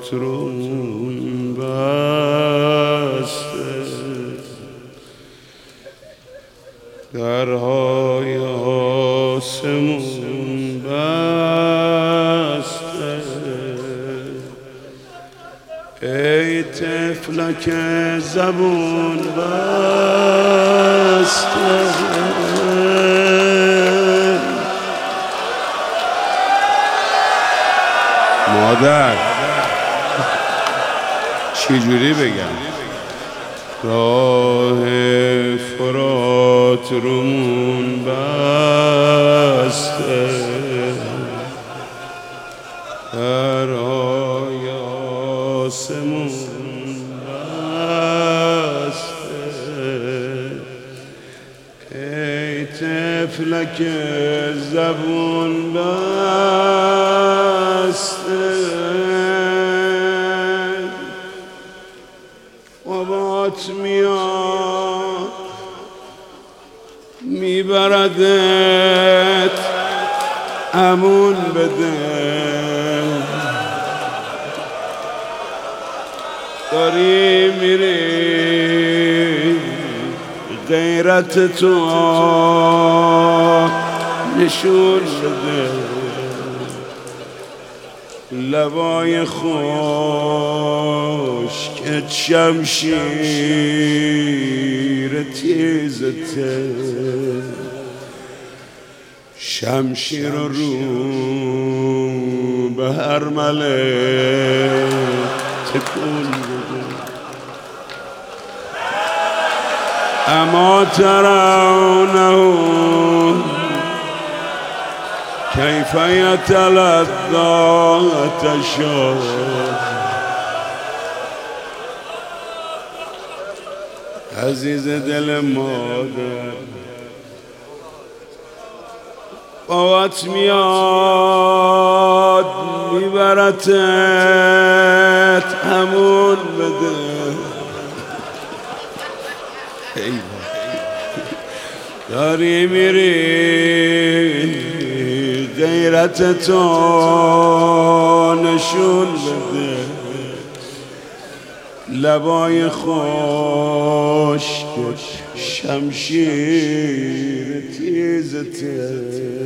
فرات رون بسته، درهای آسمون بسته. ای طفلک زبون بسته، مادر چجوری بگم؟ راه فرات رومون بسته، درهای آسمون بسته. ای طفلک زبون بسته، بابات میاد میبردت امون بده، داری میری غیرت تو نشون بده. لبای خشکت شمشیر تیزته، شمشیر رو به هر مله تکون بده. اما ترونه کیف یتلذذ الشوق، عزیز دل مادر بابات میاد میبرتت همون بده. داری میری غیرت تو نشون بده. لبای خشک شمشیر تیزته،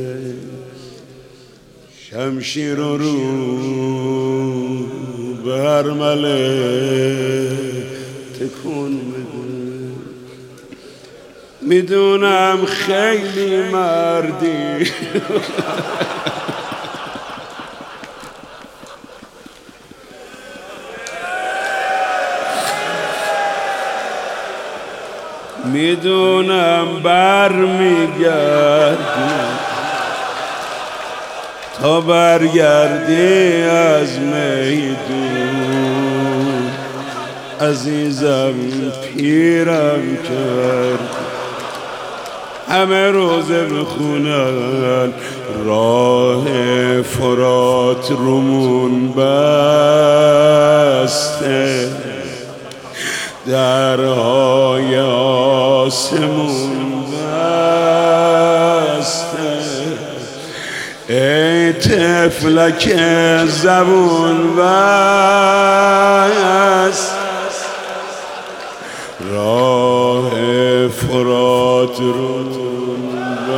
شمشیر رو بر مله تکون بده. میدونم خیلی مردی میدونم بر میگردی تا برگردی از میدون. عزیزم پیرم کرد همه روزه بخونن راه فرات رومون بسته، درهای آسمون بسته. ای طفلک زبون بسته، راه فرات رومون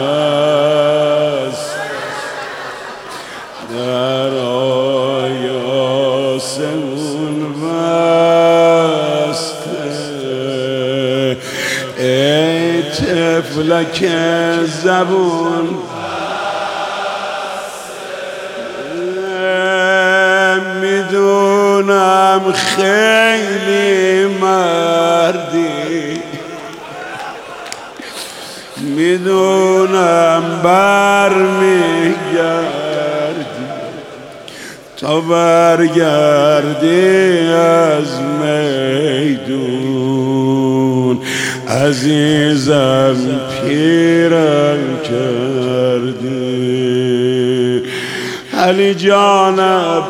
بسته، درهای آسمون بسته. ای طفلک زبون میدونم خیلی مردی، میدونم بر میگردی تا برگردی از میدون. عزیزم پیرم کردی علی جانم.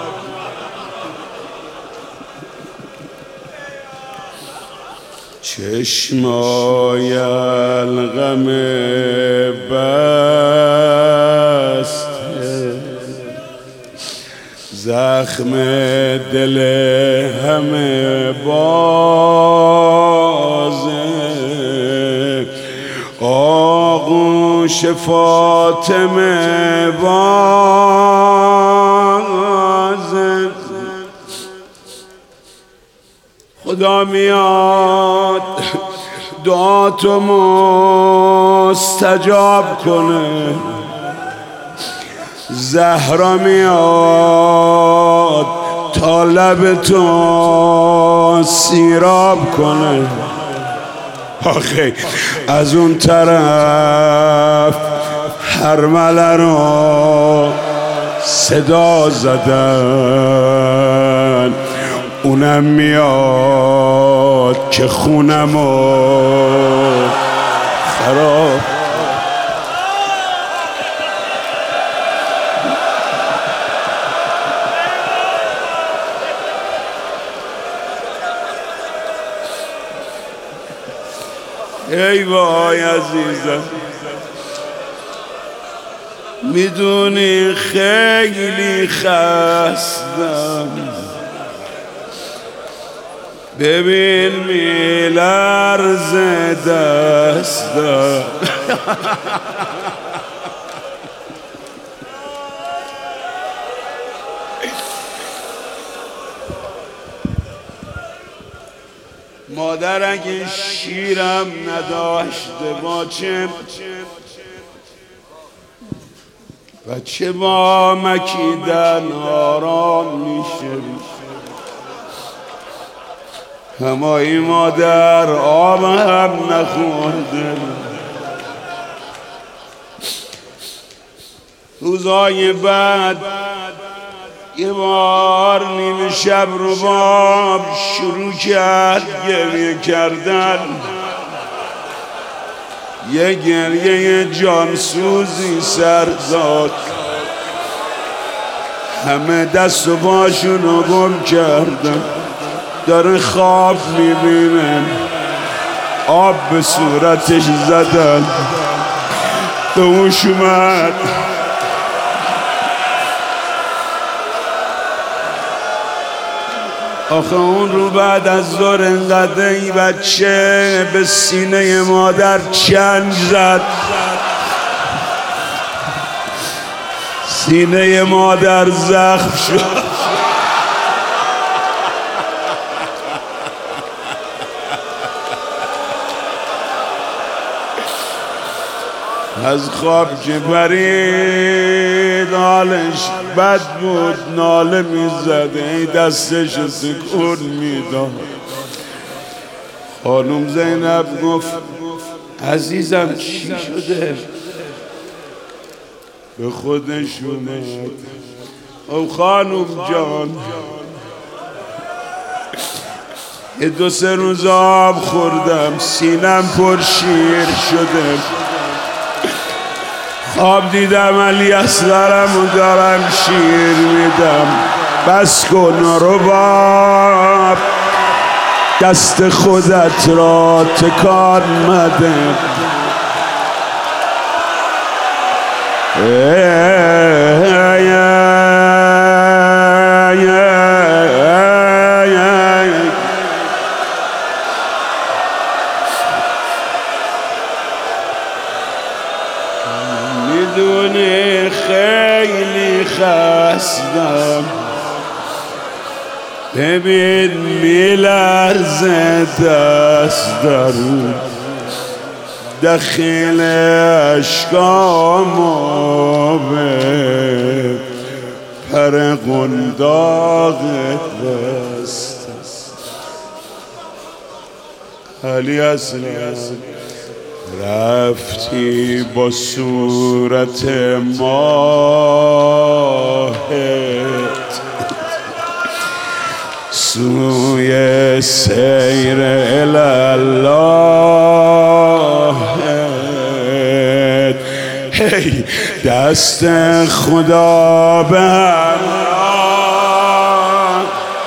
چشمای الغم بسته، زخم دل همه بازه، آغوش فاطمه بازه. خدا میاد دعاتو مستجاب کنه، زهرا میاد تا لب تو سیراب کنه. آخه از اون طرف هرمله رو صدا زدن، اونم میاد که خونمو خراب. ای وای عزیزم، میدونی خیلی خستم، ببین میلرزه دستم. مادر اگه شیرم نداشته باشه، بچه با مکیدن آرام میشه. همایی مادر آب هم نخورده، روزای بعد یه بار نیم شب رباب شروع کرد گریه کردن، یه گریه جانسوزی سر داد، همه دست و پاشونو گم کردن، داره خواب میبینه، آب به صورتش زدن، به هوش اومد. آخه اون رو بعد از ظهر انقدر ای بچه به سینه مادر چنگ زد، سینه مادر زخم شد. از خواب که پرید حالش بد بود، ناله میزد، ای دستش رو تکون میداد. خانم زینب گفت عزیزم چی شده؟ به خودش اومد. او خانم جان، یه دو سه روز آب خوردم، سینم پر شیر شده، خواب دیدم علی اصغرم و دارم شیر میدم. بس کن رباب، دست خودت را تکان مده. میدونی خیلی خستم، ببین میلرزه دستم، داخل اشکامو به پر قنداق بست. علی اصغر رفتی با صورت ماهت سوی سیر الله، هی دست خدا به همراه،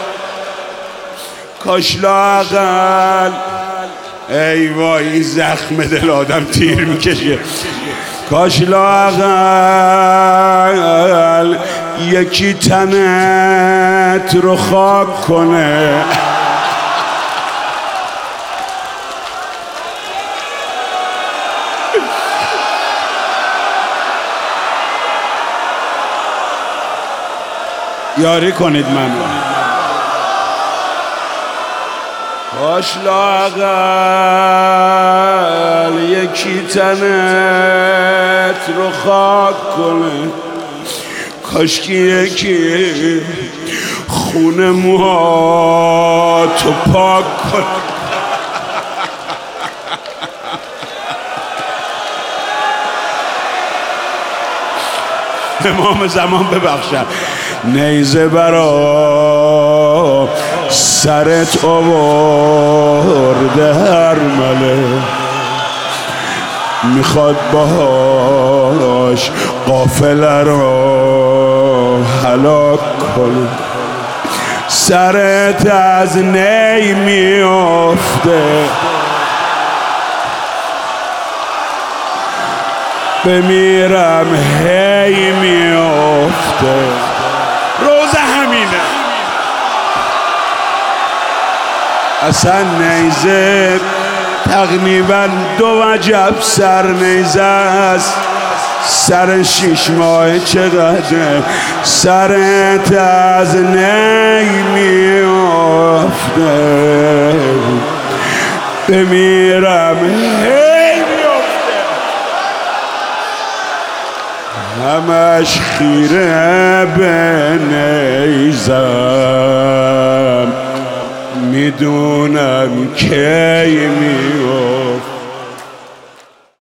کاش لااقل ای وای زخم دل آدم تیر میکشه، کاش لااقل یکی تنت رو خاک کنه. یاری کنید منو. باش لااقل یکی تنت رو خاک کنه. کاشکی یکی خون موهاتو پاک کنه. امام زمان ببخشد نیزه برا سرت آورده هر مله، میخواد باهاش قافله رو هلاک کنه. سرت از نی میافته، بمیرم هی میافته. روز همینه. اصلا نیزه تقریبا 2 وجب سر نیزه است. سر 6 ماه چقدر سرت از نی میافته، بمیرم هی میافته. همش خیره به نیزم، میدونم کی میافته.